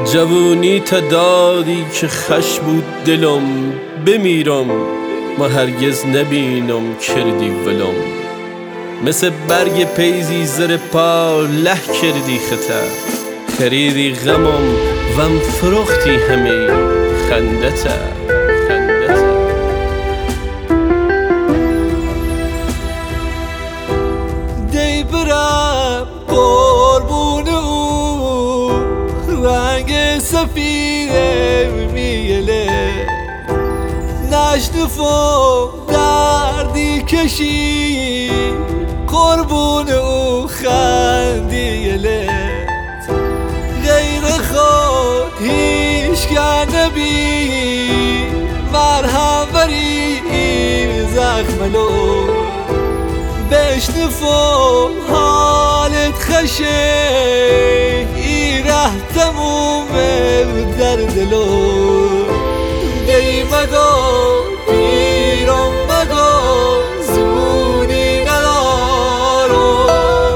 جوونی تا دادی که خش بود دلم، بمیرم ما هرگز نبینم کردی ولم. مثل برگ پیزی زر پا له کردی خطر، خریدی غمم وم فروختی همه خندتا. دی برم قربون او رنگ سفید میله، نشنفم دردی کشی قربون او خندیله. غیر خود هیچ که نبی مرهم بری زخملو، بشنفم حالت خشه ایره تموم در دلو. دی مگو پیرم مگو زونی ندارم،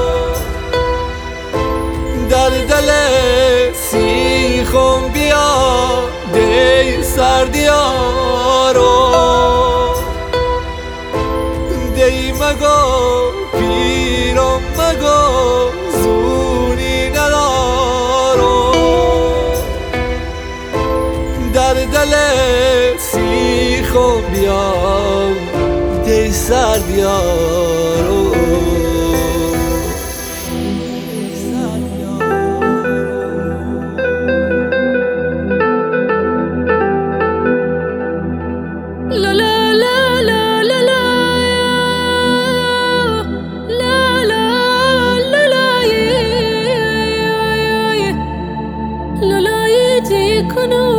در دل سیخم بیا دی سردیارو. دی مگو پیرم مگو زونی ندارم، در دل سیخم بیا دی سردیارو. کنم